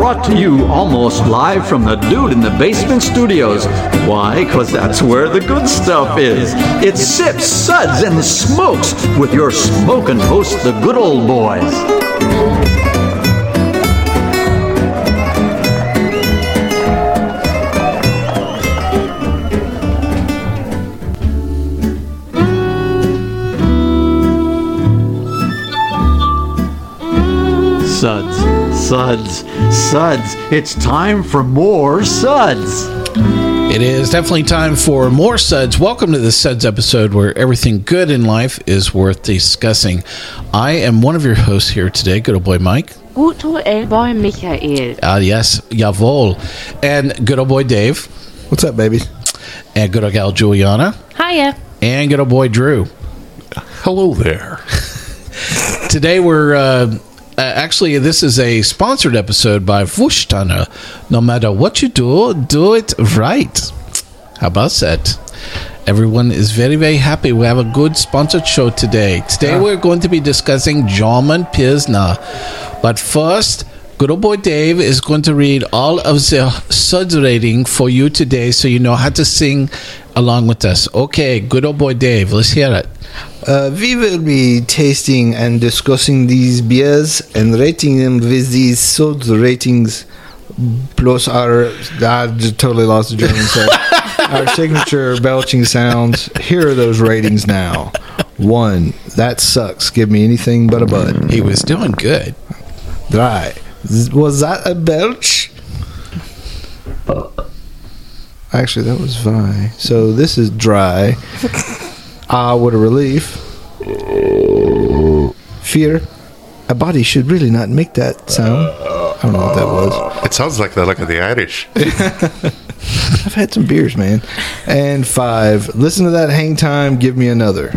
brought to you almost live from the Dude in the Basement Studios. Why? Because that's where the good stuff is. It sips, suds, and smokes with your smoking host, the good old boys. Suds, suds, suds. It's time for more suds. It is definitely time for more suds. Welcome to the Suds episode where everything good in life is worth discussing. I am one of your hosts here today, good old boy Mike. Good old boy Michael. Yes, jawohl. And good old boy Dave. What's up, baby? And good old gal Juliana. Hiya. And good old boy Drew. Hello there. Today we're... actually, this is a sponsored episode by Vustana. No matter what you do, do it right. How about that? Everyone is very, very happy. We have a good sponsored show today. Today we're going to be discussing German Pilsner. But first, good old boy Dave is going to read all of the suds rating for you today so you know how to sing along with us. Okay, good old boy Dave, let's hear it. We will be tasting and discussing these beers and rating them with these sod ratings plus I just totally lost the German set. Our signature belching sounds. Here are those ratings now. 1, that sucks. Give me anything but a bud. He was doing good. Dry. Was that a belch? Actually, that was Vi. So this is dry. What a relief. Fear. A body should really not make that sound. I don't know what that was. It sounds like the Irish. I've had some beers, man. And 5. Listen to that hang time. Give me another.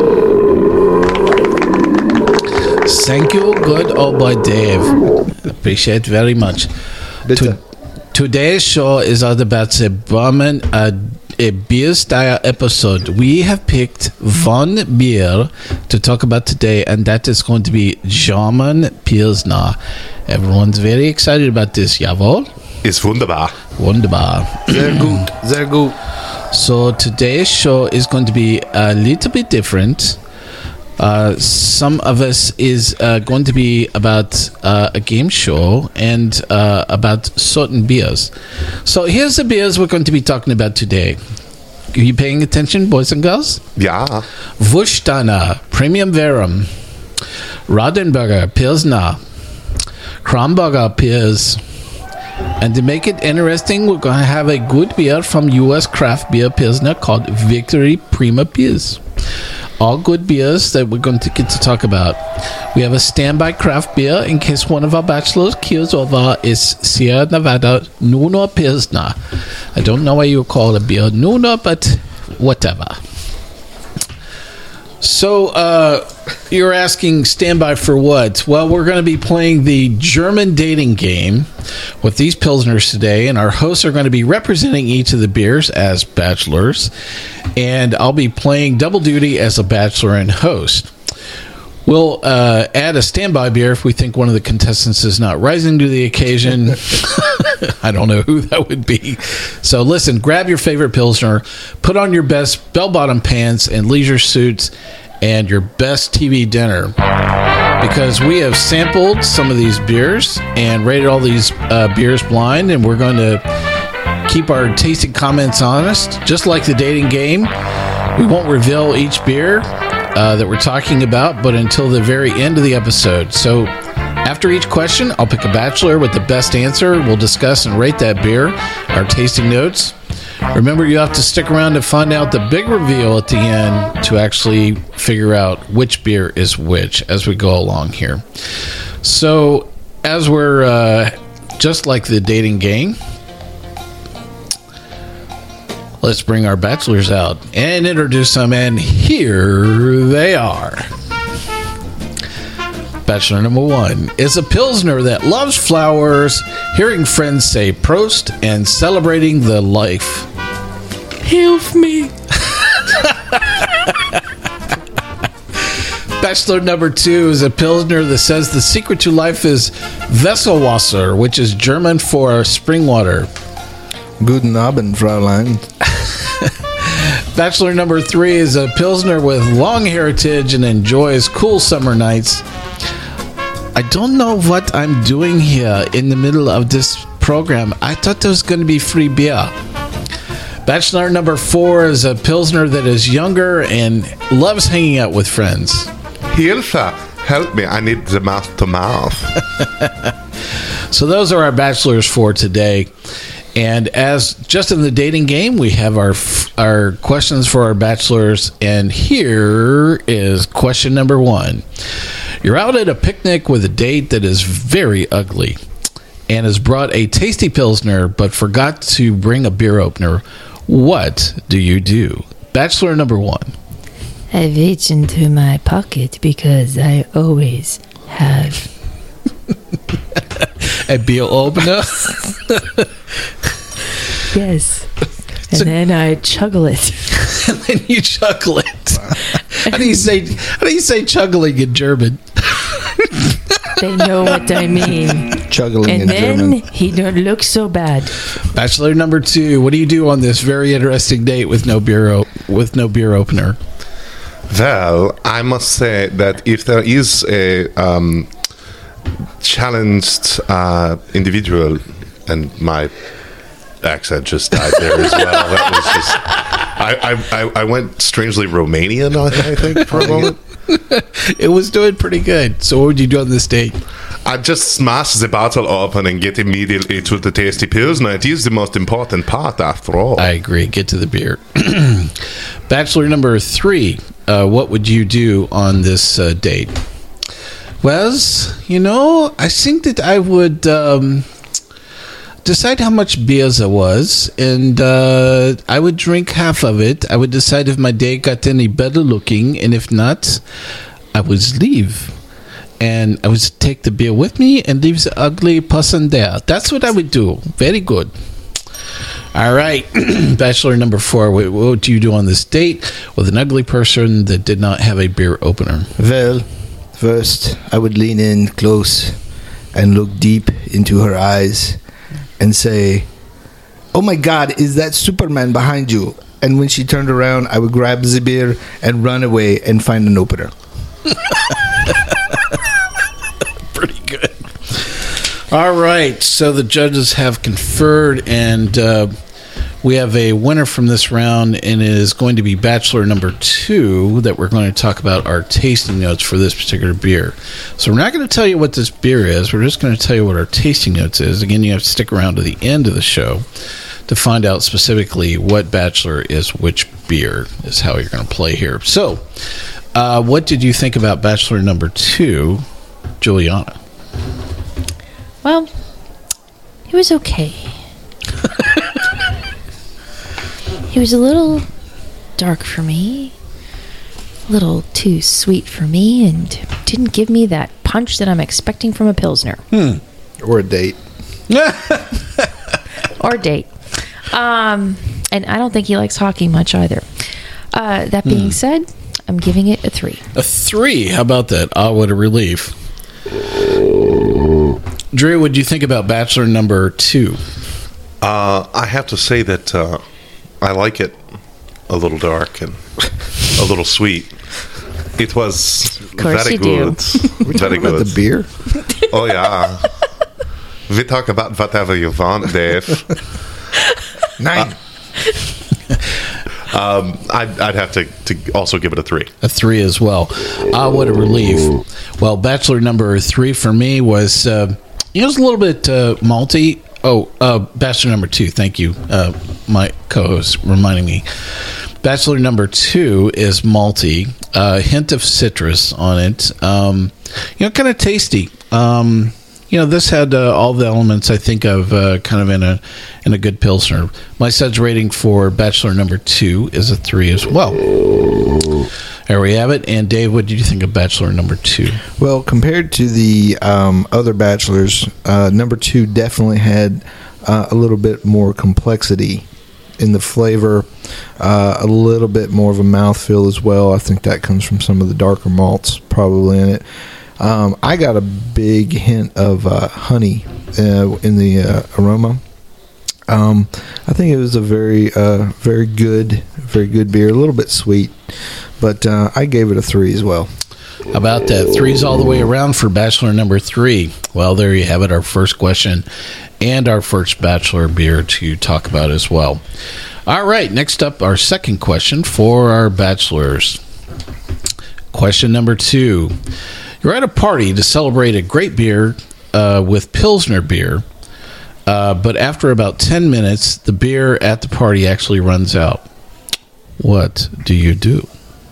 Thank you, good old boy Dave. Appreciate very much. Today's show is all about the Berman a beer style episode. We have picked one beer to talk about today, and that is going to be German Pilsner. Everyone's very excited about this, jawohl? Ist wunderbar. Wunderbar. Sehr gut. Sehr gut. So today's show is going to be a little bit different. Some of us is going to be about a game show and about certain beers. So here's the beers we're going to be talking about today. Are you paying attention, boys and girls? Ja. Vustana, Premium Verum, Rodenberger, Pilsner, Kronberger Pils. And to make it interesting, we're going to have a good beer from U.S. craft beer Pilsner called Victory Prima Pils. All good beers that we're going to get to talk about. We have a standby craft beer in case one of our bachelors keels over is Sierra Nevada Nuno Pilsner. I don't know why you call it a beer Nuno, but whatever. So, you're asking standby for what? Well, we're going to be playing the German dating game with these Pilsners today, and our hosts are going to be representing each of the beers as bachelors, and I'll be playing double duty as a bachelor and host. We'll add a standby beer if we think one of the contestants is not rising to the occasion. I don't know who that would be. So listen, grab your favorite Pilsner, put on your best bell-bottom pants and leisure suits, and your best TV dinner. Because we have sampled some of these beers and rated all these beers blind, and we're going to keep our tasting comments honest. Just like the dating game, we won't reveal each beer that we're talking about, but until the very end of the episode. So after each question, I'll pick a bachelor with the best answer. We'll discuss and rate that beer, our tasting notes. Remember, you have to stick around to find out the big reveal at the end to actually figure out which beer is which as we go along here. So as we're just like the dating game, let's bring our bachelors out and introduce them, and here they are. Bachelor number 1 is a Pilsner that loves flowers, hearing friends say Prost, and celebrating the life. Help me. Bachelor number 2 is a Pilsner that says the secret to life is Wesselwasser, which is German for spring water. Guten Abend, Fraulein. Bachelor number 3 is a Pilsner with long heritage and enjoys cool summer nights. I don't know what I'm doing here in the middle of this program. I thought there was going to be free beer. Bachelor number 4 is a Pilsner that is younger and loves hanging out with friends. Hilfe, help me. I need the mouth to mouth. So those are our Bachelors for today. And as just in the dating game, we have our questions for our Bachelors. And here is question number 1. You're out at a picnic with a date that is very ugly and has brought a tasty Pilsner but forgot to bring a beer opener. What do you do? Bachelor number 1. I reach into my pocket because I always have a beer opener? Yes. And then I chuggle it. And then you chuckle it. How do you say chuggling in German? They know what I mean. Chuggling And in then German. he don't look so bad. Bachelor number 2. What do you do on this very interesting date with no beer opener? Well, I must say that if there is a challenged individual, and my accent just died there as well. That was just I went strangely Romanian, I think, for a moment. It was doing pretty good. So what would you do on this date? I just smash the bottle open and get immediately to the tasty Pilsner. It is the most important part, after all. I agree. Get to the beer. Bachelor number 3. What would you do on this date? Well, I think that I would decide how much beers there was, and I would drink half of it. I would decide if my date got any better looking, and if not, I would leave. And I would take the beer with me and leave the ugly person there. That's what I would do. Very good. All right. Bachelor number 4. What would you do on this date with an ugly person that did not have a beer opener? Well, first, I would lean in close and look deep into her eyes and say, "Oh my God, is that Superman behind you?" And when she turned around, I would grab the beer and run away and find an opener. Pretty good. All right. So the judges have conferred, and we have a winner from this round, and it is going to be Bachelor number 2 that we're going to talk about our tasting notes for this particular beer. So we're not going to tell you what this beer is. We're just going to tell you what our tasting notes is. Again, you have to stick around to the end of the show to find out specifically what Bachelor is which beer is how you're going to play here. So what did you think about Bachelor number 2, Juliana? Well, it was okay. He was a little dark for me, a little too sweet for me, and didn't give me that punch that I'm expecting from a Pilsner. Or a date. Or date. And I don't think he likes hockey much either. That being said, I'm giving it a 3. A 3? How about that? Oh, what a relief. Drew, what do you think about Bachelor number 2? I have to say that I like it a little dark and a little sweet. It was course very you do. good. Very About good. the beer? Oh, yeah. We talk about whatever you want, Dave. 9. I'd have to also give it a 3. A 3 as well. What a relief. Well, Bachelor number 3 for me was, it was a little bit malty. Bachelor number 2. Thank you, my co-host, reminding me. Bachelor number 2 is malty. A hint of citrus on it. Kind of tasty. This had all the elements I think of kind of in a good Pilsner. My suds rating for Bachelor number 2 is a 3 as well. There we have it. And Dave, what did you think of Bachelor number 2? Well, compared to the other Bachelors, number 2 definitely had a little bit more complexity in the flavor, a little bit more of a mouthfeel as well. I think that comes from some of the darker malts probably in it. I got a big hint of honey in the aroma. I think it was a very good beer. A little bit sweet, but I gave it a 3 as well. How about that? 3's all the way around for Bachelor number 3. Well, there you have it, our first question and our first Bachelor beer to talk about as well. All right, next up, our second question for our Bachelors. Question number 2. You're at a party to celebrate a great beer with Pilsner beer, but after about 10 minutes, the beer at the party actually runs out. What do you do?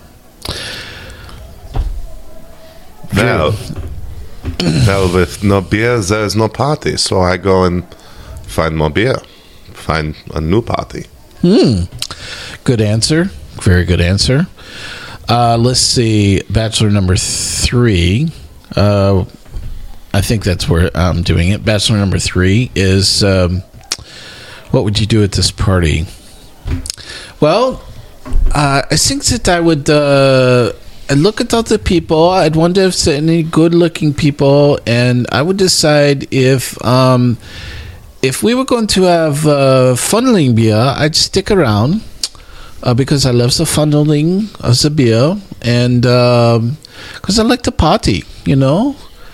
Well, with no beer, there's no party. So I go and find more beer, find a new party. Good answer. Very good answer. Let's see. Bachelor number 3. I think that's where I'm doing it. Bachelor number 3 is what would you do at this party? Well, I think that I would I'd look at other people. I'd wonder if there are any good-looking people, and I would decide if we were going to have funneling beer, I'd stick around because I love the funneling of the beer, and because I like to party, you know.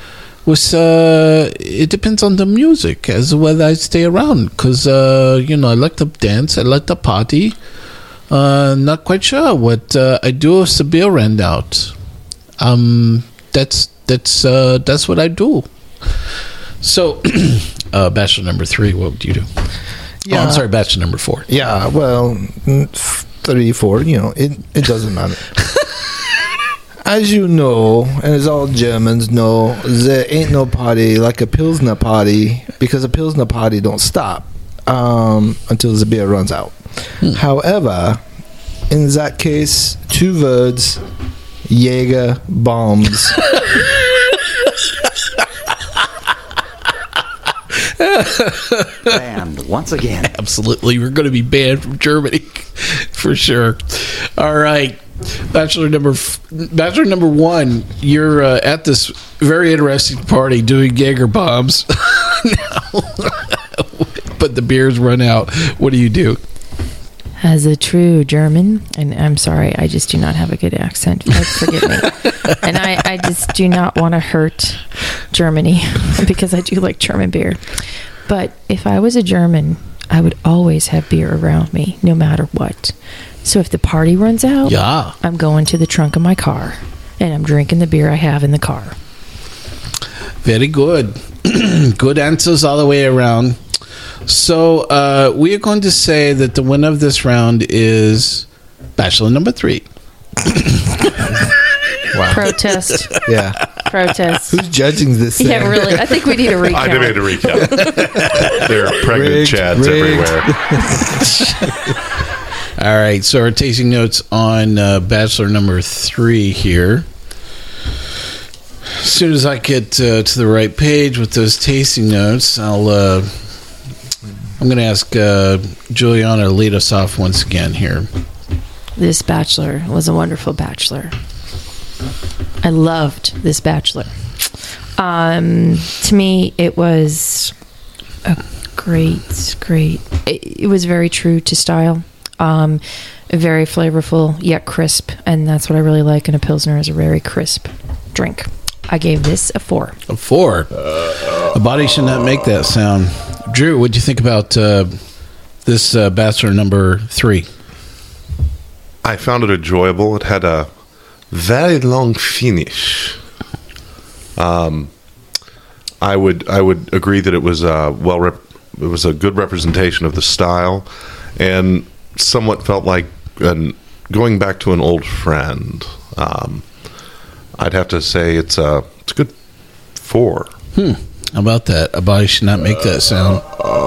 It depends on the music as to whether I stay around, because I like to dance, I like to party. Not quite sure what I do if the beer ran out. That's what I do. So, Bachelor number 3, what would you do? Yeah. I'm sorry, Bachelor number 4. Yeah, well, 3, 4, it doesn't matter. As you know, and as all Germans know, there ain't no party like a Pilsner party, because a Pilsner party don't stop until the beer runs out. However, in that case, 2 words, Jaeger bombs. Banned once again. Absolutely, we're going to be banned from Germany for sure. All right, Bachelor number 1. You're at this very interesting party doing Jaeger bombs, but the beers run out. What do you do? As a true German, and I'm sorry, I just do not have a good accent. Forgive me. And I just do not want to hurt Germany because I do like German beer. But if I was a German, I would always have beer around me, no matter what. So if the party runs out, Yeah. I'm going to the trunk of my car, and I'm drinking the beer I have in the car. Very good. Good answers all the way around. So we are going to say that the winner of this round is Bachelor number 3. Wow. Protest. Yeah. Protest. Who's judging this thing? Yeah, really. I think we need a recount. I demand a recount. There are pregnant Rigged, chads rigged. everywhere. All right, so our tasting notes on Bachelor number 3 here. As soon as I get to the right page with those tasting notes, I'm going to ask Juliana to lead us off once again here. This Bachelor was a wonderful Bachelor. I loved this Bachelor. To me, it was a great. It was very true to style. Very flavorful yet crisp, and that's what I really like in a Pilsner, is a very crisp drink. I gave this a 4. A 4. A body should not make that sound. Drew, what do you think about this Bachelor number 3? I found it enjoyable. It had a very long finish. I would agree that it was it was a good representation of the style, and somewhat felt like going back to an old friend. I'd have to say it's a good 4. How about that? A body should not make that sound.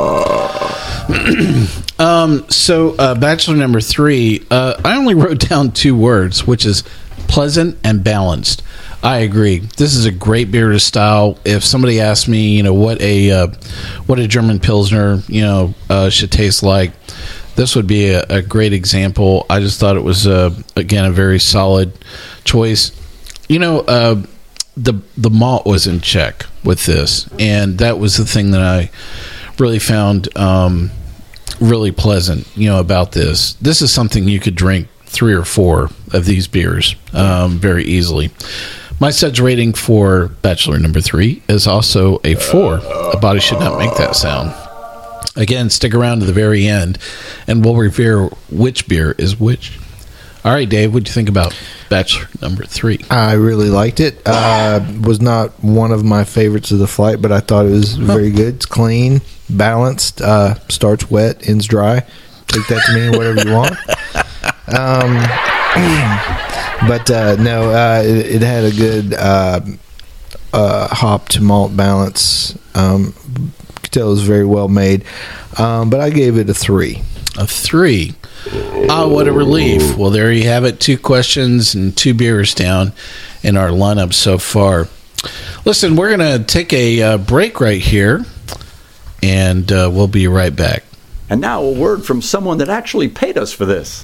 So Bachelor number 3, I only wrote down 2 words, which is pleasant and balanced. I agree. This is a great beer to style. If somebody asked me, what a German Pilsner, should taste like, this would be a great example. I just thought it was, again, a very solid choice. The malt was in check with this, and that was the thing that I really found really pleasant, about this. This is something you could drink 3 or 4 of these beers very easily. My Suds rating for Bachelor number 3 is also a 4. A body should not make that sound. Again, stick around to the very end, and we'll reveal which beer is which. All right, Dave, what do you think about Bachelor number 3? I really liked it. Was not one of my favorites of the flight, but I thought it was very good. It's clean, balanced, starts wet, ends dry. Take that to mean whatever you want. It had a good hop to malt balance. Could tell it was very well made. But I gave it a 3. A 3. Oh, what a relief. Well, there you have it. 2 questions and 2 beers down in our lineup so far. Listen, we're going to take a break right here, and we'll be right back. And now a word from someone that actually paid us for this.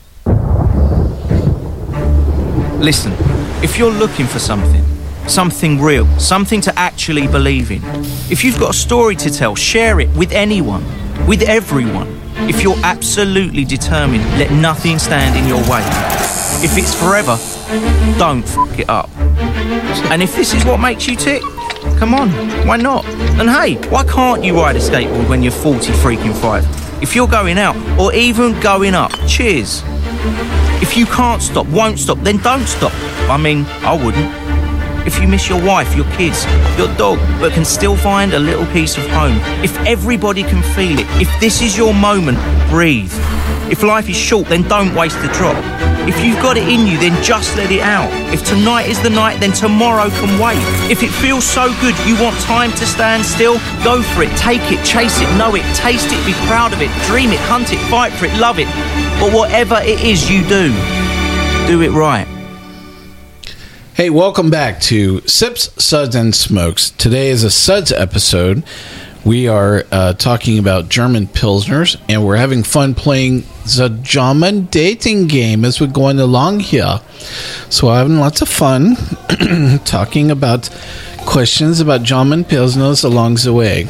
Listen, if you're looking for something real, something to actually believe in, if you've got a story to tell, share it with anyone, with everyone. If you're absolutely determined, let nothing stand in your way. If it's forever, don't f*** it up. And if this is what makes you tick, come on, why not? And hey, why can't you ride a skateboard when you're 40 freaking 5? If you're going out, or even going up, cheers. If you can't stop, won't stop, then don't stop. I mean, I wouldn't. If you miss your wife, your kids, your dog, but can still find a little piece of home. If everybody can feel it. If this is your moment, breathe. If life is short, then don't waste the drop. If you've got it in you, then just let it out. If tonight is the night, then tomorrow can wait. If it feels so good, you want time to stand still, go for it, take it, chase it, know it, taste it, be proud of it, dream it, hunt it, fight for it, love it. But whatever it is you do it right. Hey, welcome back to Sips, Suds, and Smokes. Today is a Suds episode. We are talking about German Pilsners, and we're having fun playing the German dating game as we're going along here. So we're having lots of fun talking about questions about German Pilsners along the way.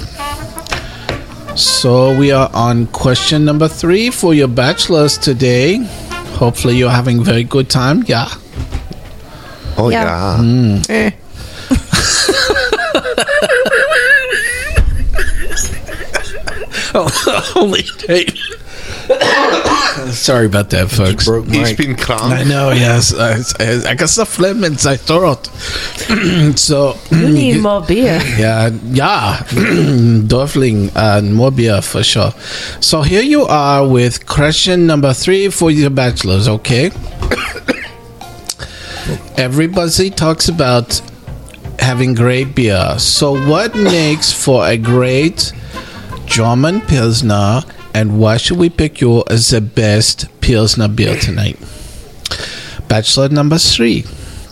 So we are on question number 3 for your bachelors today. Hopefully you're having a very good time. Yeah. Oh, yeah. Holy tape. Sorry about that, folks. He's been calm. I know, yes. I got some phlegm in my throat. So You need more beer. Yeah, Dorfling, more beer for sure. So here you are with question number 3 for your bachelors, okay? Everybody talks about having great beer. So what makes for a great German Pilsner, and why should we pick you as the best Pilsner beer tonight? Bachelor number 3.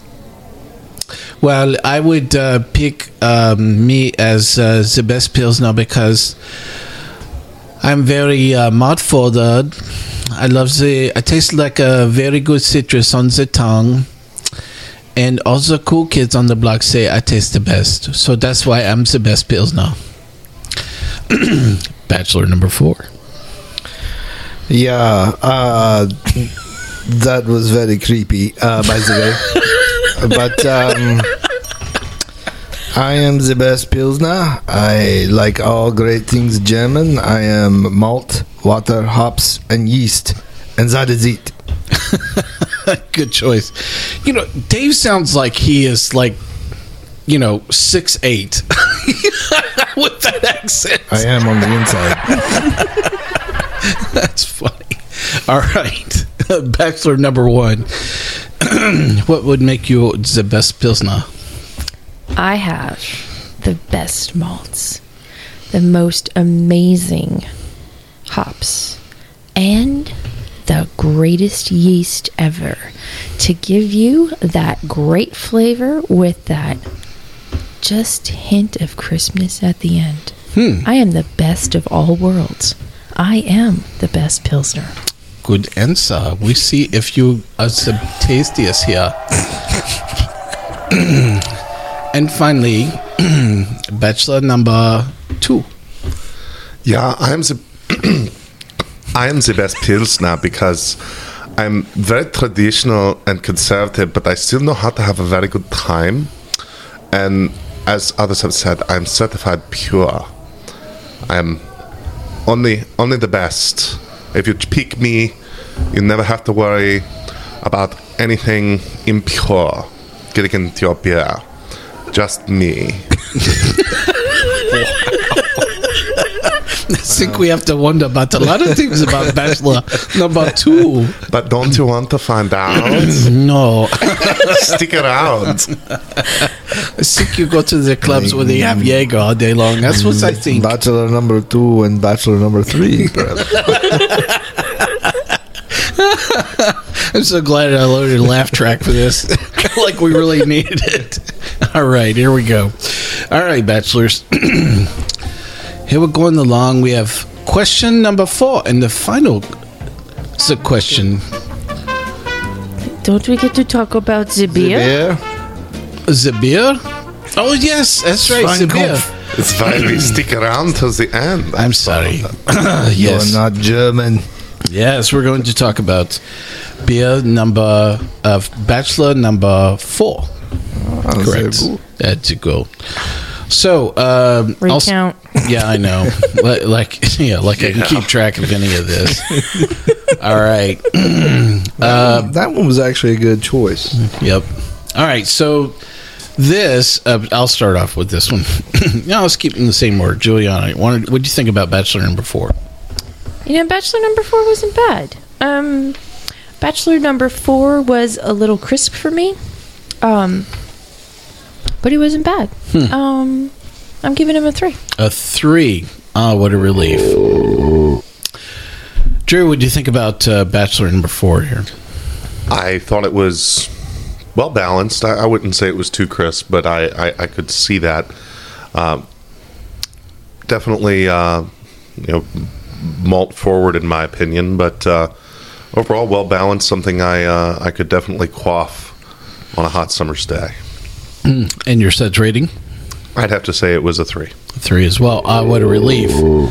Well, I would pick me as the best Pilsner because I'm very mouth-forwarded. I taste like a very good citrus on the tongue. And all the cool kids on the block say I taste the best. So that's why I'm the best Pilsner. Bachelor number 4. Yeah, that was very creepy, by the way. But I am the best Pilsner. I like all great things German. I am malt, water, hops, and yeast. And that is it. Good choice. Dave sounds like he is 6'8" with that accent. I am on the inside. That's funny. All right. Bachelor number 1. What would make you the best Pilsner? I have the best malts, the most amazing hops, and the greatest yeast ever to give you that great flavor with that just hint of crispness at the end. I am the best of all worlds. I am the best Pilsner. Good answer. We see if you are the tastiest here. And finally, bachelor number 2. Yeah, I am the best Pilsner because I'm very traditional and conservative, but I still know how to have a very good time. And as others have said, I'm certified pure. I am only the best. If you pick me, you never have to worry about anything impure getting into your beer. Just me. I think we have to wonder about a lot of things about bachelor number 2. But don't you want to find out? No. Stick around. I think you go to the clubs where they have Jaeger all day long. That's what I think. Bachelor number 2 and Bachelor number 3. Perhaps. I'm so glad I loaded a laugh track for this. Like we really needed it. All right, here we go. All right, bachelors. Here we're going along. We have question number 4 and the final question. Don't we get to talk about the beer? The beer? Oh, yes, that's right, the beer. It's why we stick around till the end. I'm sorry. Yes. Yes. You're not German. Yes, we're going to talk about beer bachelor number 4. Correct. That's a go. So, Recount. yeah, I know. like I can keep track of any of this. All right. That one was actually a good choice. Yep. All right. So this, I'll start off with this one. Let's keep in the same order. Juliana, what did you think about Bachelor number 4? Bachelor number 4 wasn't bad. Bachelor number 4 was a little crisp for me. But he wasn't bad. I'm giving him a 3. A 3. Oh, what a relief. Drew, what do you think about Bachelor number 4 here? I thought it was well balanced. I wouldn't say it was too crisp, but I could see that. Definitely, malt forward in my opinion, but overall well balanced. Something I could definitely quaff on a hot summer's day. And your suds rating? I'd have to say it was a 3. 3 as well. What a relief.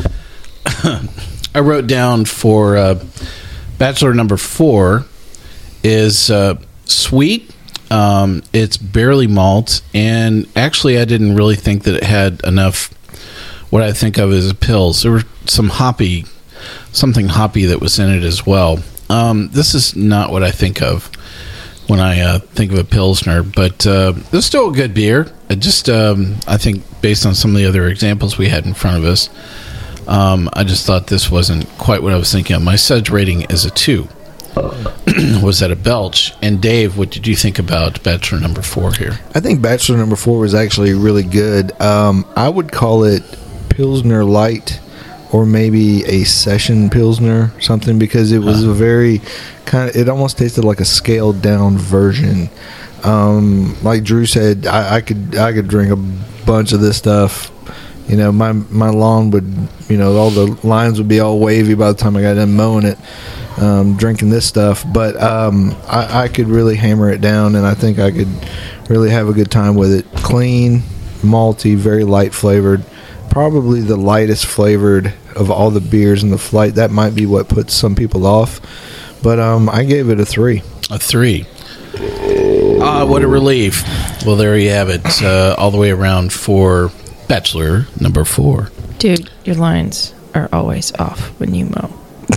I wrote down for Bachelor number 4 is sweet. It's barely malt. And actually, I didn't really think that it had enough what I think of as pills. There were something hoppy that was in it as well. This is not what I think of when I think of a Pilsner, but it's still a good beer. I think based on some of the other examples we had in front of us, I just thought this wasn't quite what I was thinking of. My suds rating is a 2. Was at a belch. And Dave, what did you think about Bachelor number 4 here? I think Bachelor number 4 was actually really good. I would call it Pilsner Light, or maybe a session Pilsner, something, because it was a very it almost tasted like a scaled down version. Like Drew said, I could drink a bunch of this stuff. My lawn would, all the lines would be all wavy by the time I got done mowing it, drinking this stuff. But I could really hammer it down, and I think I could really have a good time with it. Clean, malty, very light flavored. Probably the lightest flavored of all the beers in the flight. That might be what puts some people off. But I gave it a 3. A 3. What a relief. Well, there you have it. All the way around for Bachelor number 4. Dude, your lines are always off when you mow.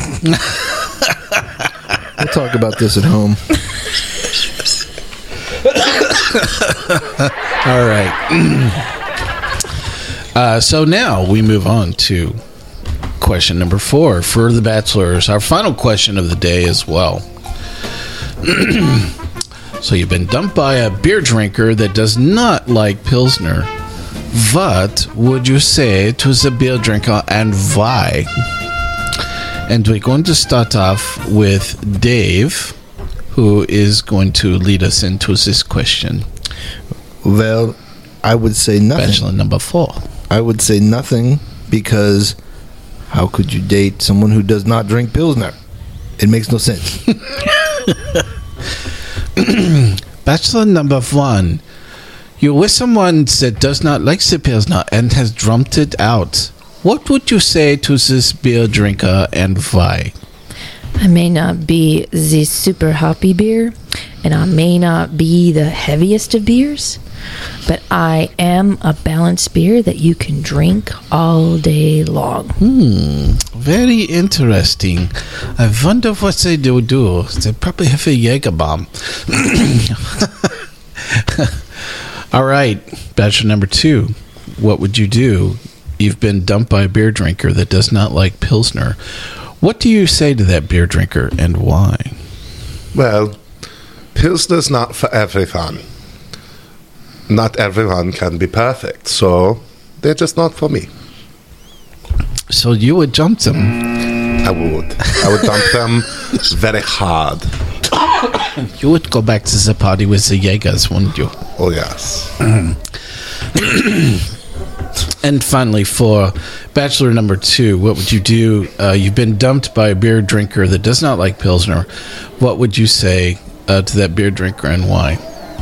We'll talk about this at home. All right. So now we move on to question number 4 for the Bachelors. Our final question of the day as well. So you've been dumped by a beer drinker that does not like Pilsner. What would you say to the beer drinker and why? And we're going to start off with Dave, who is going to lead us into this question. Well, I would say nothing. Bachelor number 4. I would say nothing because How could you date someone who does not drink Pilsner? It makes no sense. Bachelor number 1. You're with someone that does not like the Pilsner and has drummed it out. What would you say to this beer drinker and why? I may not be the super hoppy beer, and I may not be the heaviest of beers, but I am a balanced beer that you can drink all day long. Very interesting. I wonder what they do. They probably have a Jaeger bomb. All right, bachelor number 2. What would you do? You've been dumped by a beer drinker that does not like Pilsner. What do you say to that beer drinker and why? Well, Pilsner's not for everyone. Not everyone can be perfect, so they're just not for me. So you would jump them. I would dump them very hard. You would go back to the party with the Jaegers, wouldn't you? Oh, yes. And finally, for bachelor number 2, what would you do? You've been dumped by a beer drinker that does not like Pilsner. What would you say to that beer drinker and why?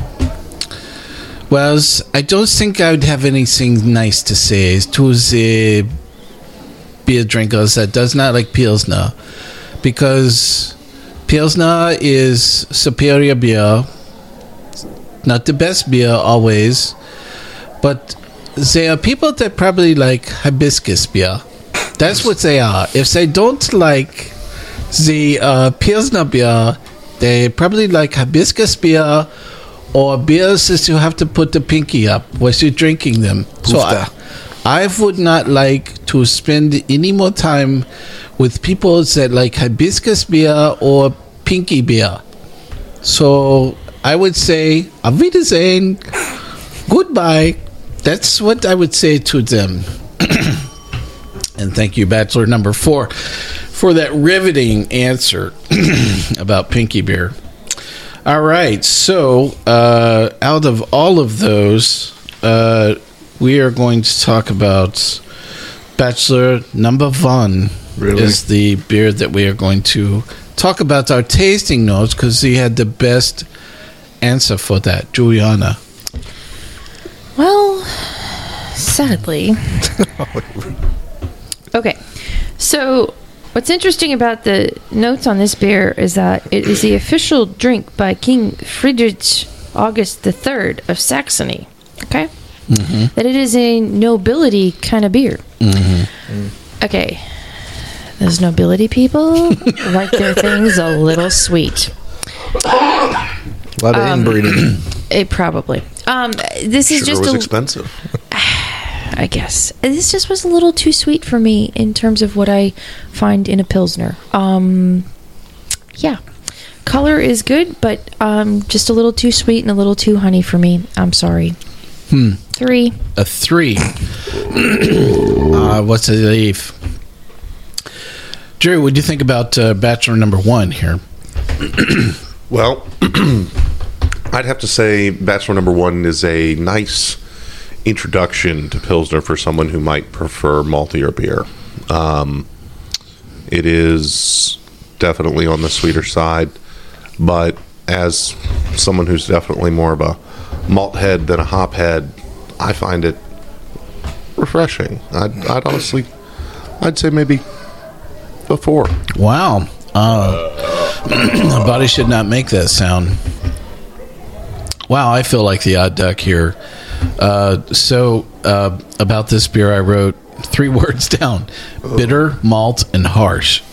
Well, I don't think I would have anything nice to say to the beer drinkers that does not like Pilsner, because Pilsner is superior beer, not the best beer always, but there are people that probably like hibiscus beer. That's what they are. If they don't like the Pilsner beer, they probably like hibiscus beer or beers that you have to put the pinky up while you're drinking them. So I would not like to spend any more time with people that like hibiscus beer or pinky beer. So I would say, Auf Wiedersehen, goodbye. That's what I would say to them. And thank you, bachelor number 4, for that riveting answer about pinky beer. All right, so out of all of those, we are going to talk about bachelor number 1. Really? Is the beer that we are going to talk about our tasting notes, because he had the best answer for that. Juliana. Well, sadly. Okay, so what's interesting about the notes on this beer is that it is the official drink by King Friedrich August III of Saxony. Okay? Mm-hmm. That it is a nobility kind of beer. Mm-hmm. Okay. Those nobility people like their things a little sweet. A lot of inbreeding. It probably. This is Sugar just was expensive. I guess this just was a little too sweet for me in terms of what I find in a Pilsner. Yeah, color is good, but just a little too sweet and a little too honey for me. I'm sorry. 3. A 3. What's the leaf? Jerry, what do you think about bachelor number 1 here? Well, I'd have to say bachelor number 1 is a nice introduction to Pilsner for someone who might prefer maltier beer. It is definitely on the sweeter side, but as someone who's definitely more of a malt head than a hop head, I find it refreshing. I'd honestly, I'd say maybe a 4. Wow. A body should not make that sound. Wow, I feel like the odd duck here. So about this beer, I wrote 3 words down: bitter, malt, and harsh.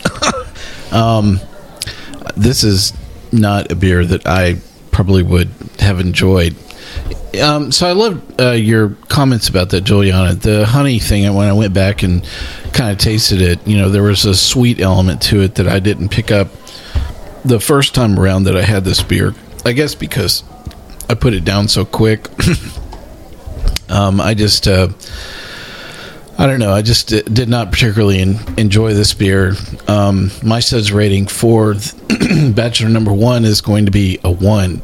This is not a beer that I probably would have enjoyed. So I loved your comments about that, Juliana. The honey thing, and when I went back and kind of tasted it, there was a sweet element to it that I didn't pick up the first time around that I had this beer. I guess because I put it down so quick. I just, I don't know. I just did not particularly enjoy this beer. My suds rating for bachelor number 1 is going to be a 1.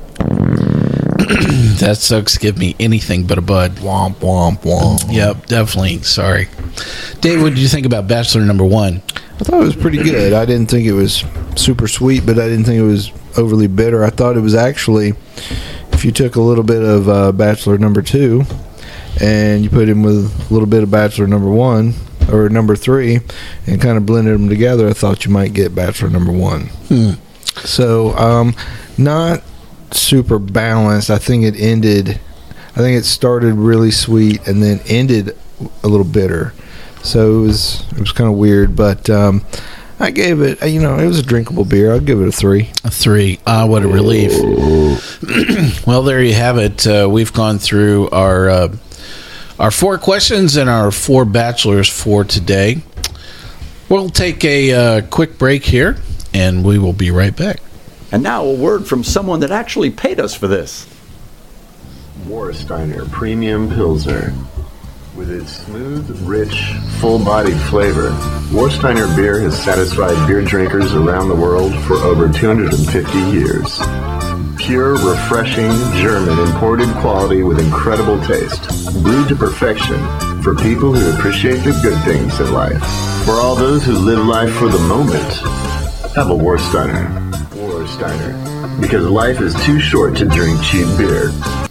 That sucks. Give me anything but a bud. Womp, womp, womp. Yep, definitely. Sorry. Dave, what did you think about Bachelor number 1? I thought it was pretty good. I didn't think it was super sweet, but I didn't think it was overly bitter. I thought it was actually, if you took a little bit of Bachelor number 2 and you put him with a little bit of Bachelor number 1 or number 3 and kind of blended them together, I thought you might get Bachelor number 1. So, not super balanced. I think it started really sweet and then ended a little bitter. So it was kind of weird, but I gave it, it was a drinkable beer. I'd give it a 3. A 3. What a relief. Well, there you have it. We've gone through our 4 questions and our 4 bachelors for today. We'll take a quick break here, and we will be right back. And now a word from someone that actually paid us for this. Warsteiner Premium Pilsner. With its smooth, rich, full-bodied flavor, Warsteiner beer has satisfied beer drinkers around the world for over 250 years. Pure, refreshing, German imported quality with incredible taste. Brewed to perfection for people who appreciate the good things in life. For all those who live life for the moment, have a Warsteiner. Warsteiner. Because life is too short to drink cheap beer.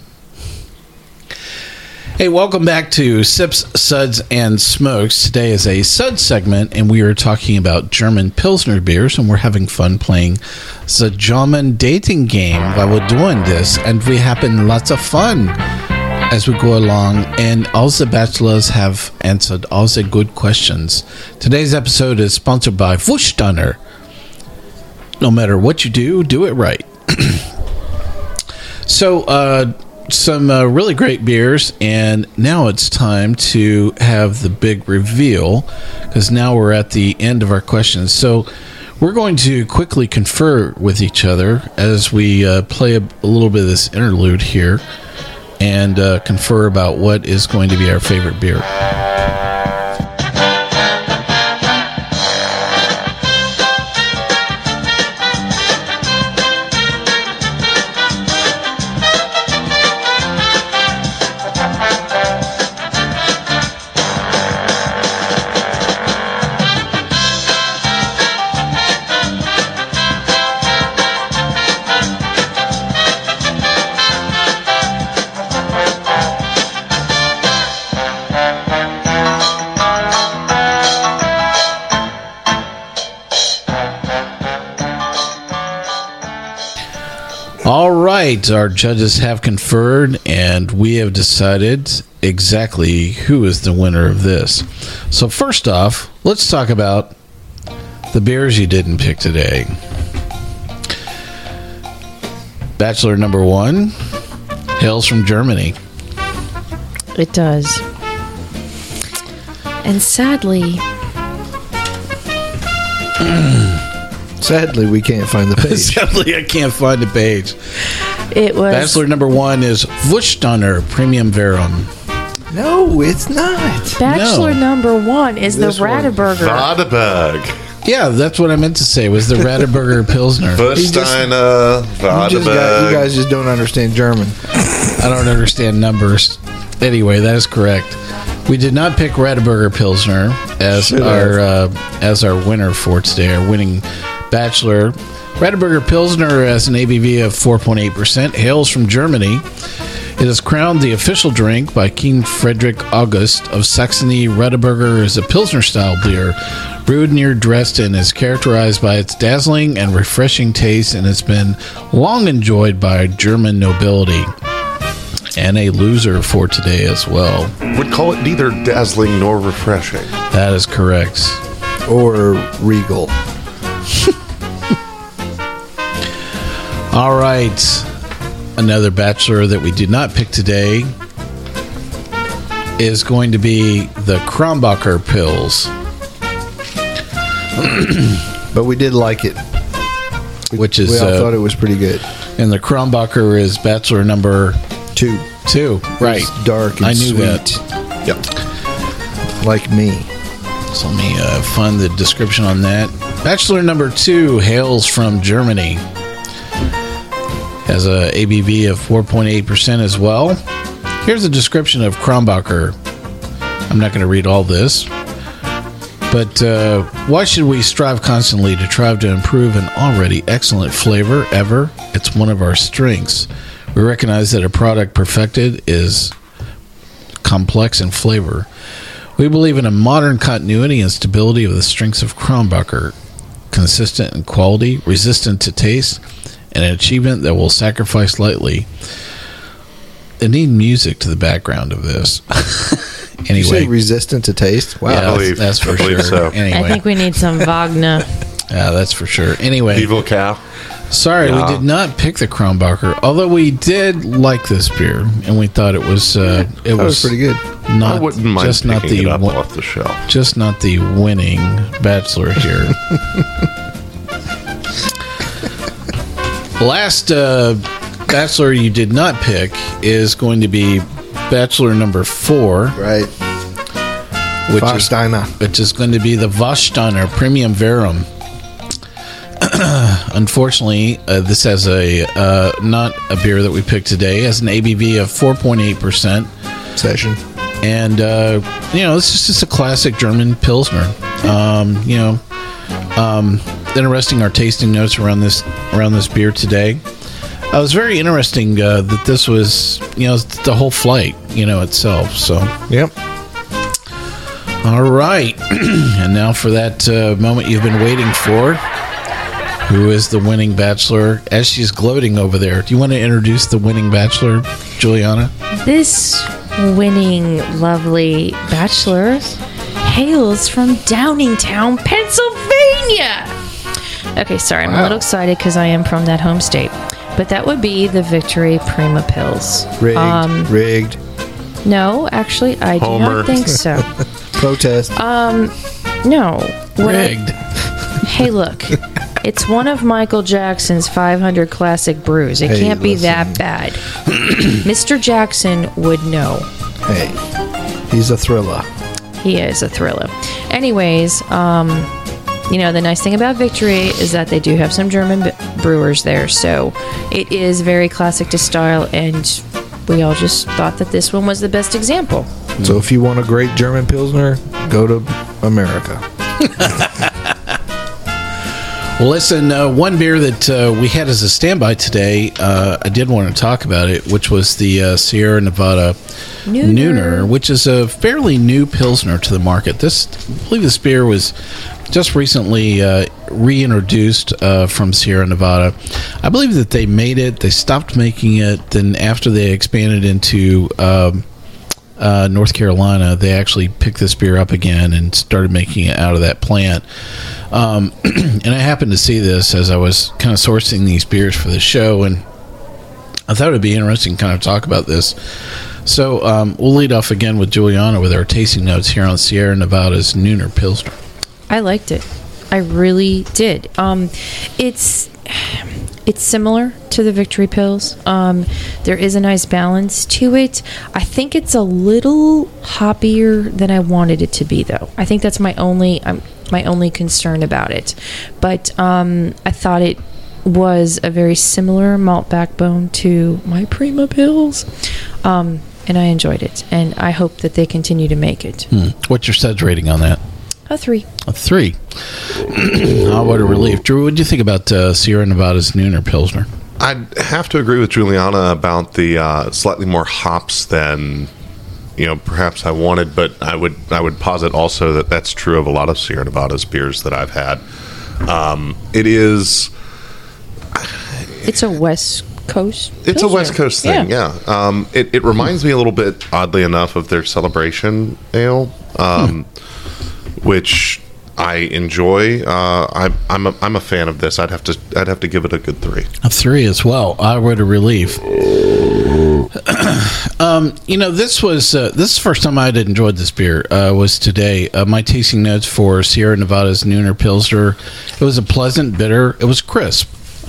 Hey, welcome back to Sips, Suds, and Smokes. Today is a Sud segment, and we are talking about German Pilsner beers, and we're having fun playing the German dating game while we're doing this, and we having lots of fun as we go along, and all the bachelors have answered all the good questions. Today's episode is sponsored by Warsteiner. No matter what you do, do it right. So, some really great beers, and now it's time to have the big reveal, because now we're at the end of our questions. So we're going to quickly confer with each other as we play a little bit of this interlude here and confer about what is going to be our favorite beer. All right, our judges have conferred, and we have decided exactly who is the winner of this. So first off, let's talk about the beers you didn't pick today. Bachelor number 1 hails from Germany. It does. And sadly... Sadly, we can't find the page. Sadly, I can't find the page. It was... Bachelor number 1 is Warsteiner Premium Verum. No, it's not. Bachelor number 1 is This the one. Radeberger. Vadeberg. Yeah, that's what I meant to say, was the Radeberger Pilsner. Warsteiner, You Vadeberg. guys just don't understand German. I don't understand numbers. Anyway, that is correct. We did not pick Radeberger Pilsner as our winner for today, our winning bachelor. Radeberger Pilsner has an ABV of 4.8%, hails from Germany. It is crowned the official drink by King Frederick August of Saxony. Radeberger is a Pilsner-style beer brewed near Dresden, is characterized by its dazzling and refreshing taste, and has been long enjoyed by German nobility. And a loser for today as well. Would call it neither dazzling nor refreshing. That is correct. Or Regal. All right. Another bachelor that we did not pick today is going to be the Kronbacher Pils. But we did like it. Which is... We all thought it was pretty good. And the Kronbacher is bachelor number... 2. Right. It's dark and I knew sweet. that. Yep. Like me. So let me find the description on that. Bachelor number 2 hails from Germany. Has a ABV of 4.8% as well. Here's a description of Kronbacher. I'm not going to read all this. But why should we strive constantly to try to improve an already excellent flavor ever? It's one of our strengths. We recognize that a product perfected is complex in flavor. We believe in a modern continuity and stability of the strengths of Kronbacher, consistent in quality, resistant to taste, and an achievement that will sacrifice lightly. They need music to the background of this. Anyway, you say resistant to taste? Wow, yeah, that's for sure. So. Anyway. I think we need some Wagner. Yeah, that's for sure. Anyway, Evil cow. sorry, we did not pick the Kronbacher, although we did like this beer, and we thought it was pretty good. Not I wouldn't mind just not picking the it up win- off the shelf. just not the winning Bachelor here. Last Bachelor you did not pick is going to be Bachelor number 4, Right. Warsteiner. which is going to be the Warsteiner Premium Verum. Unfortunately, this has a not a beer that we picked today. It has an ABV of 4.8%. Session. And this is just a classic German Pilsner. Interesting our tasting notes around this beer today. It was very interesting that this was the whole flight itself. So Yep. all right, and now for that moment you've been waiting for. Who is the winning Bachelor? As she's gloating over there, do you want to introduce the winning Bachelor, Juliana? This winning, lovely Bachelor hails from Downingtown, Pennsylvania. Okay, sorry, I'm a little excited because I am from that home state. But that would be the Victory Prima Pils. Rigged. No, actually, I do Homer. not think so. Protest. No. Rigged. Hey, look. It's one of Michael Jackson's 500 classic brews. It Hey, can't be listen. that bad. Mr. Jackson would know. Hey, he's a thriller. He is a thriller. Anyways, the nice thing about Victory is that they do have some German brewers there. So it is very classic to style, and we all just thought that this one was the best example. So if you want a great German Pilsner, go to America. Well, listen, one beer that we had as a standby today, I did want to talk about it, which was the Sierra Nevada Nooner, which is a fairly new Pilsner to the market. I believe this beer was just recently reintroduced from Sierra Nevada. I believe that they made it, they stopped making it, then after they expanded into North Carolina, they actually picked this beer up again and started making it out of that plant. And I happened to see this as I was kind of sourcing these beers for the show, and I thought it would be interesting to kind of talk about this. So we'll lead off again with Juliana with our tasting notes here on Sierra Nevada's Nooner Pilsner. I liked it. I really did. It's similar to the Victory Pills. There is a nice balance to it. I think it's a little hoppier than I wanted it to be, though. I think that's my only concern about it. But I thought it was a very similar malt backbone to my Prima Pils. And I enjoyed it. And I hope that they continue to make it. What's your suds rating on that? A 3. A 3. Oh, what a relief. Drew, what did you think about Sierra Nevada's Nooner Pilsner? I'd have to agree with Juliana about the slightly more hops than perhaps I wanted, but I would posit also that that's true of a lot of Sierra Nevada's beers that I've had. It's a West Coast It's a Pilsner. West Coast thing, yeah. It reminds me a little bit, oddly enough, of their Celebration Ale, which I enjoy. I'm a fan of this. I'd have to give it a good 3. A 3 as well. I would a relief. This was this is the first time I had enjoyed this beer. Was today. My tasting notes for Sierra Nevada's Nooner Pilsner. It was a pleasant bitter. It was crisp.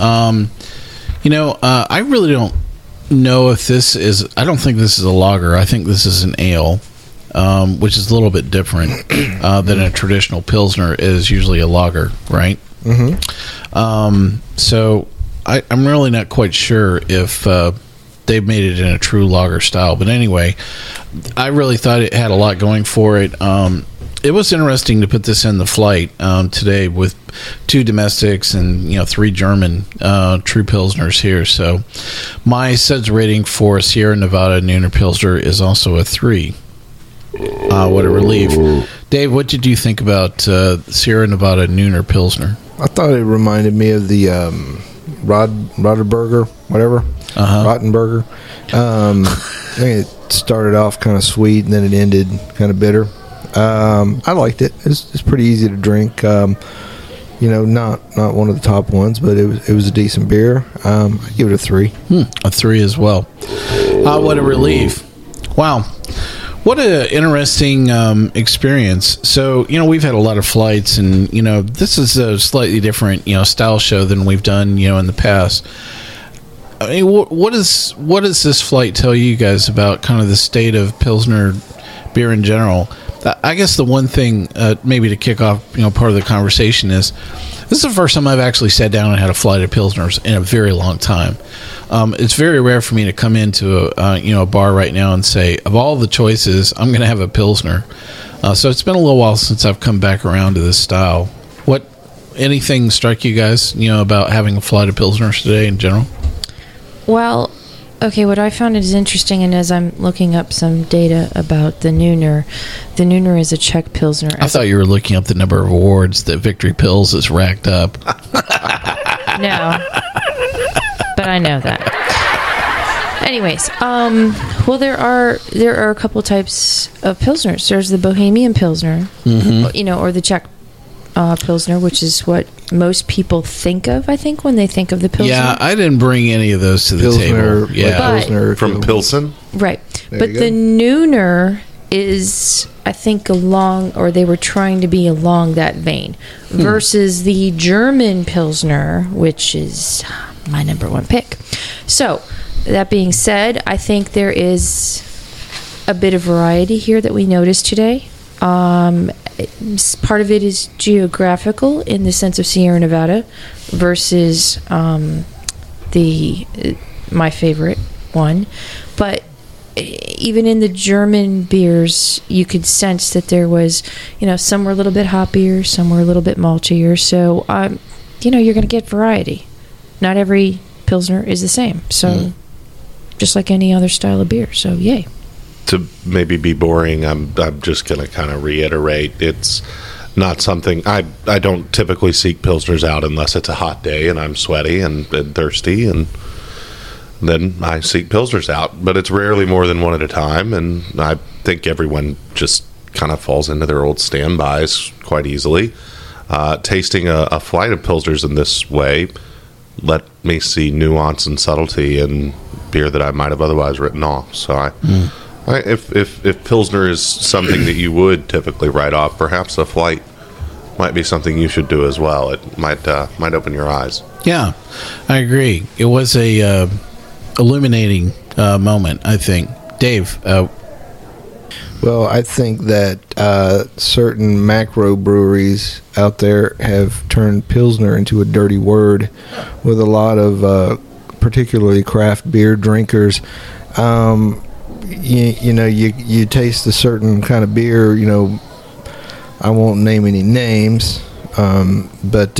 I really don't know if this is. I don't think this is a lager. I think this is an ale. Which is a little bit different than a traditional Pilsner is usually a lager, right? Mm-hmm. So I'm really not quite sure if they've made it in a true lager style. But anyway, I really thought it had a lot going for it. it was interesting to put this in the flight today with 2 domestics and 3 German true Pilsners here. So my SUDS rating for Sierra Nevada Nooner Pilsner is also a 3. What a relief. Dave, what did you think about Sierra Nevada Nooner Pilsner? I thought it reminded me of the Rottenberger, whatever. Rottenberger. I think it started off kind of sweet and then it ended kind of bitter. I liked it. It's pretty easy to drink. Not one of the top ones, but it was a decent beer. I give it a 3. A 3 as well. What a relief! Wow, what an interesting experience. So we've had a lot of flights, and this is a slightly different style show than we've done in the past. I mean, what does this flight tell you guys about kind of the state of Pilsner beer in general? I guess the one thing, maybe to kick off, part of the conversation is this is the first time I've actually sat down and had a flight of Pilsners in a very long time. It's very rare for me to come into a bar right now and say, of all the choices, I'm going to have a Pilsner. So it's been a little while since I've come back around to this style. Anything strike you guys, about having a flight of Pilsners today in general? Well, okay, what I found is interesting, and as I'm looking up some data about the Nooner is a Czech Pilsner. I thought you were looking up the number of awards that Victory Pils has racked up. No, but I know that. Anyways, well, there are a couple types of Pilsners. There's the Bohemian Pilsner, or the Czech Pilsner, which is what most people think of, I think, when they think of the Pilsner. Yeah, I didn't bring any of those to the table. Yeah, Pilsner from Pilsen. Right. But the Nooner is, I think, or they were trying to be along that vein, versus the German Pilsner, which is my number 1 pick. So, that being said, I think there is a bit of variety here that we noticed today. Part of it is geographical in the sense of Sierra Nevada versus my favorite one. But even in the German beers, you could sense that there was, some were a little bit hoppier, some were a little bit maltier. So, you're going to get variety. Not every Pilsner is the same. So, just like any other style of beer. So, yay. To maybe be boring, I'm just going to kind of reiterate, it's not something I don't typically seek Pilsners out unless it's a hot day and I'm sweaty and thirsty, and then I seek Pilsners out, but it's rarely more than one at a time, and I think everyone just kind of falls into their old standbys quite easily. Tasting a flight of Pilsners in this way let me see nuance and subtlety in beer that I might have otherwise written off. So if Pilsner is something that you would typically write off, perhaps a flight might be something you should do as well. It might open your eyes. Yeah, I agree. It was a illuminating moment, I think. Dave? Well, I think that certain macro breweries out there have turned Pilsner into a dirty word with a lot of particularly craft beer drinkers. You taste a certain kind of beer, I won't name any names, but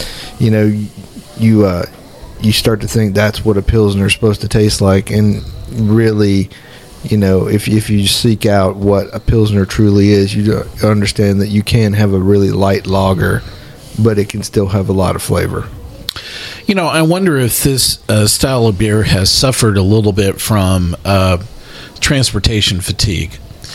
you start to think that's what a Pilsner is supposed to taste like, and really, if you seek out what a Pilsner truly is, you understand that you can have a really light lager, but it can still have a lot of flavor. I wonder if this style of beer has suffered a little bit from transportation fatigue.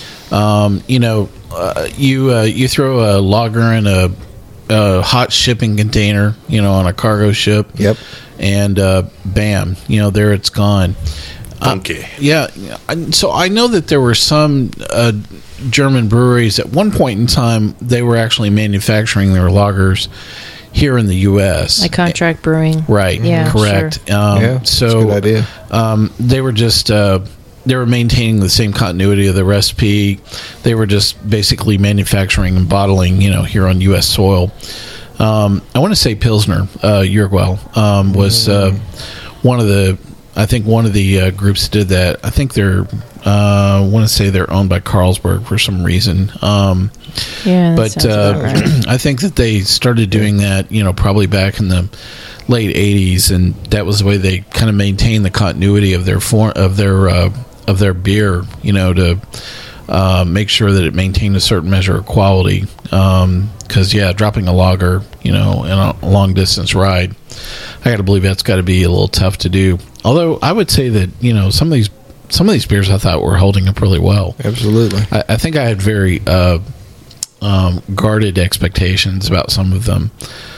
You throw a lager in a hot shipping container, on a cargo ship. Yep. And bam, there it's gone. Funky. Yeah. So I know that there were some German breweries at one point in time, they were actually manufacturing their lagers here in the U.S. Like contract brewing. Right. Yeah, correct. Sure. So that's a good idea. They were just they were maintaining the same continuity of the recipe. They were just basically manufacturing and bottling, here on U.S. soil. I want to say Pilsner, Uruguay, was one of the I think one of the groups did that. I think they're, I want to say they're owned by Carlsberg for some reason. Yeah, that but sounds about right. I think that they started doing that, probably back in the late '80s, and that was the way they kind of maintained the continuity of their of their beer, to make sure that it maintained a certain measure of quality. Because dropping a lager, in a long distance ride, I got to believe that's got to be a little tough to do. Although I would say that some of these beers I thought were holding up really well. Absolutely. I think I had very guarded expectations about some of them.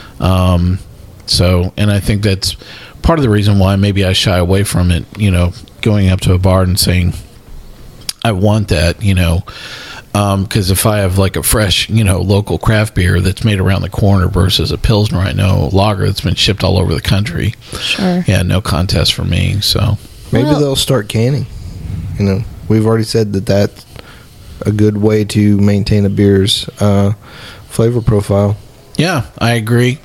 And I think that's part of the reason why maybe I shy away from it, going up to a bar and saying, I want that, because if I have like a fresh, local craft beer that's made around the corner versus a Pilsner, I know lager that's been shipped all over the country. Sure. Yeah, no contest for me. So maybe they'll start canning. We've already said that that's a good way to maintain a beer's flavor profile. Yeah, I agree.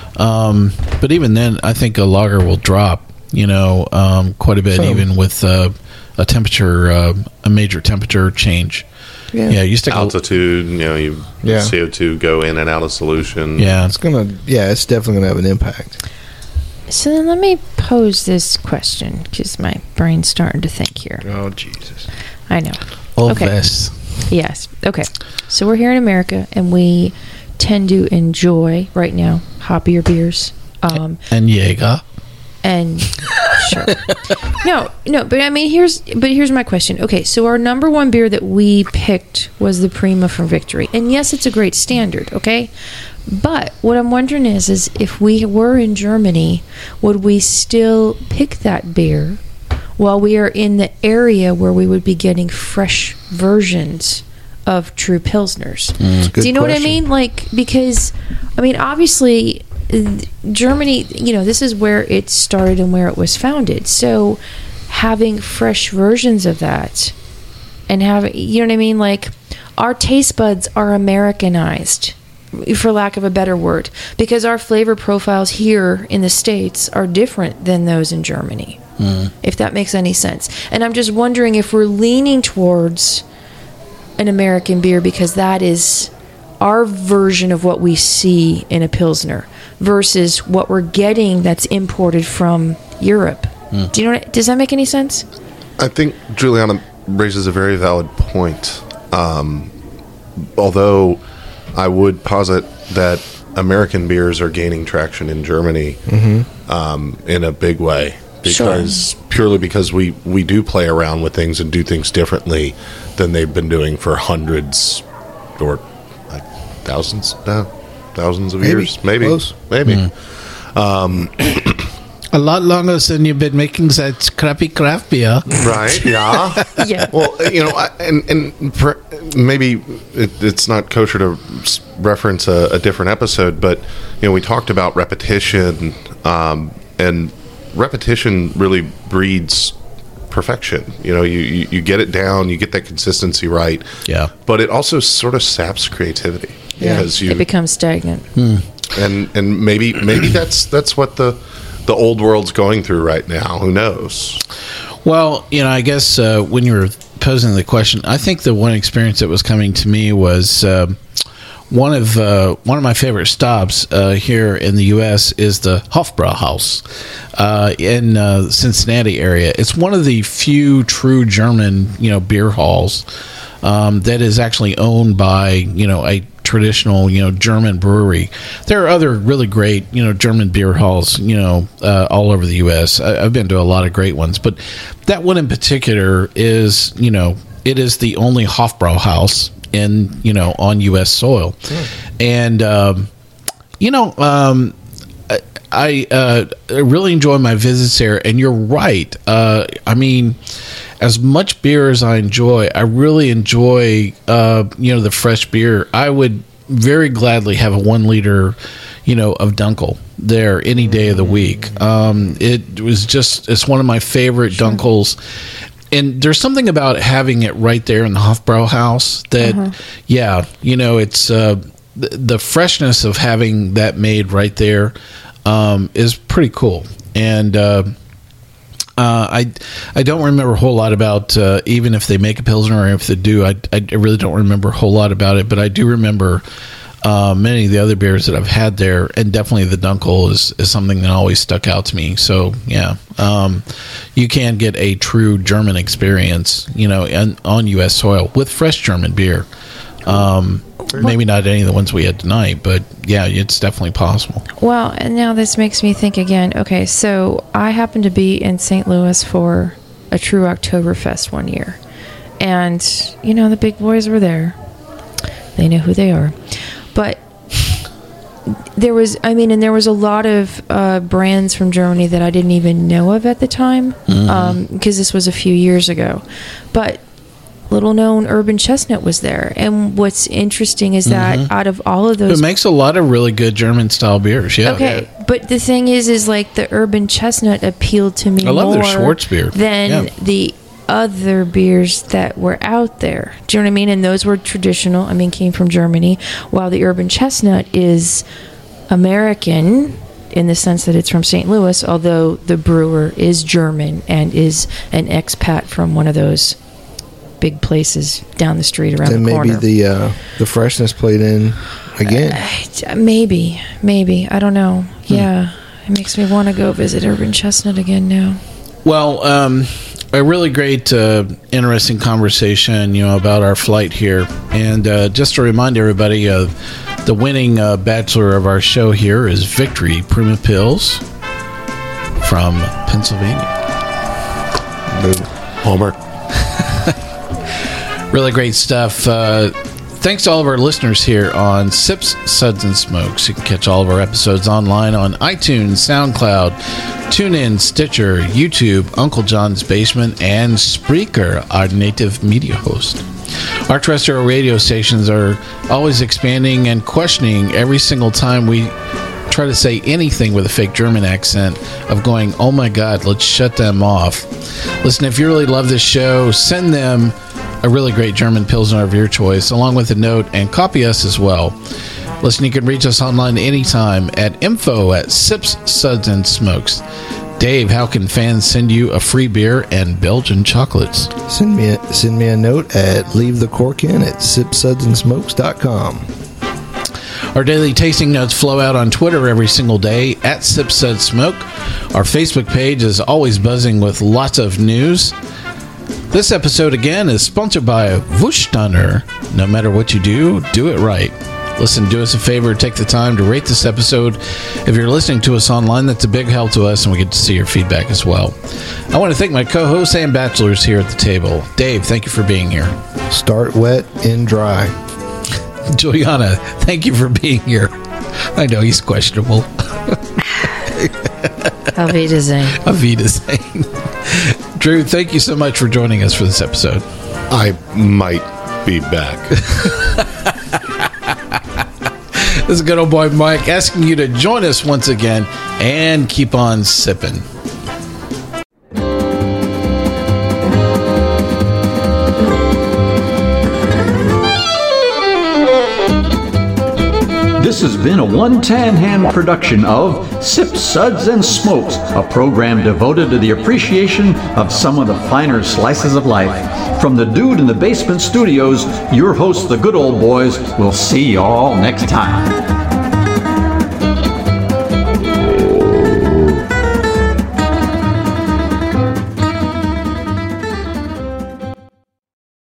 But even then, I think a lager will drop, quite a bit, even with a temperature, a major temperature change. Yeah, you stick altitude. CO2 go in and out of solution. Yeah, it's definitely gonna have an impact. So then let me pose this question, because my brain's starting to think here. Oh, Jesus. I know. Okay. Yes. Okay. So we're here in America, and we tend to enjoy, right now, hoppier beers. And Jaeger. And sure. No, but I mean, here's my question. Okay, so our number one beer that we picked was the Prima from Victory. And yes, it's a great standard, okay? But what I'm wondering is if we were in Germany, would we still pick that beer while we are in the area where we would be getting fresh versions of true Pilsners? Do you know what I mean? Because, obviously, Germany, this is where it started and where it was founded. So having fresh versions of that and having, our taste buds are Americanized, for lack of a better word, because our flavor profiles here in the States are different than those in Germany, if that makes any sense. And I'm just wondering if we're leaning towards an American beer because that is our version of what we see in a Pilsner versus what we're getting that's imported from Europe. Do you know does that make any sense? I think Juliana raises a very valid point. Although I would posit that American beers are gaining traction in Germany in a big way. Purely because we do play around with things and do things differently than they've been doing for hundreds or thousands of years. Maybe. A lot longer than you've been making that crappy craft beer. Right, yeah. Yeah. Well, maybe it's not kosher to reference a different episode, but, we talked about repetition, and repetition really breeds perfection. You get it down, you get that consistency right. Yeah. But it also sort of saps creativity. Yeah. Because it becomes stagnant. And maybe that's what the old world's going through right now. Who knows? Well, I guess when you were posing the question, I think the one experience that was coming to me was one of my favorite stops here in the U.S. is the Hofbrauhaus in Cincinnati area. It's one of the few true German, beer halls that is actually owned by, a traditional, German brewery. There are other really great, German beer halls, all over the U.S. I've been to a lot of great ones, but that one in particular is, it is the only Hofbrauhaus on U.S. soil. And, I really enjoy my visits there, and you're right. As much beer as I enjoy, I really enjoy, the fresh beer. I would very gladly have a 1 liter, of Dunkel there any day of the week. It's one of my favorite Dunkels. And there's something about having it right there in the Hofbrauhaus that, it's the freshness of having that made right there is pretty cool. And I don't remember a whole lot about even if they make a Pilsner or if they do. I really don't remember a whole lot about it, but I do remember many of the other beers that I've had there, and definitely the Dunkel is something that always stuck out to me. So yeah, you can get a true German experience, on U.S. soil with fresh German beer. Maybe not any of the ones we had tonight, but yeah, it's definitely possible. Well, and now this makes me think again. Okay, so I happened to be in St. Louis for a true Oktoberfest one year. And, the big boys were there. They know who they are. But there was a lot of brands from Germany that I didn't even know of at the time, because this was a few years ago. But little known Urban Chestnut was there, and what's interesting is that out of all of those, it makes a lot of really good German style beers. Yeah. Okay, but the thing is like the Urban Chestnut appealed to me I love more their Schwarz beer than the other beers that were out there. Do you know what I mean? And those were traditional. Came from Germany, while the Urban Chestnut is American in the sense that it's from St. Louis, although the brewer is German and is an expat from one of those big places down the street around the corner. Maybe the freshness played in again. Maybe I don't know. Yeah, it makes me want to go visit Urban Chestnut again now. Well, a really great, interesting conversation, about our flight here, and just to remind everybody, the winning bachelor of our show here is Victory Prima Pils from Pennsylvania. Homer. Really great stuff. Thanks to all of our listeners here on Sips, Suds, and Smokes. You can catch all of our episodes online on iTunes, SoundCloud, TuneIn, Stitcher, YouTube, Uncle John's Basement, and Spreaker, our native media host. Our terrestrial radio stations are always expanding and questioning every single time we try to say anything with a fake German accent of going, oh my God, let's shut them off. Listen, if you really love this show, send them a really great German Pilsner of your choice, along with a note, and copy us as well. Listen, you can reach us online anytime at info@Sips, Suds, and Smokes. Dave, how can fans send you a free beer and Belgian chocolates? Send me a note at leavethecorkin@sipsudsandsmokes.com. Our daily tasting notes flow out on Twitter every single day at Sip Sud Smoke. Our Facebook page is always buzzing with lots of news. This episode, again, is sponsored by Wurststeiner. No matter what you do it right. Listen, do us a favor, take the time to rate this episode. If you're listening to us online, that's a big help to us, and we get to see your feedback as well. I want to thank my co-hosts and bachelors here at the table. Dave, thank you for being here. Start wet, end dry. Juliana, thank you for being here. I know he's questionable. Auf Wiedersehen. Auf Wiedersehen. Drew, thank you so much for joining us for this episode. I might be back. This is good old boy Mike asking you to join us once again and keep on sipping. This has been a One Tan Hand production of Sips, Suds, and Smokes, a program devoted to the appreciation of some of the finer slices of life. From the Dude in the Basement Studios, your hosts, the Good Old Boys, will see you all next time.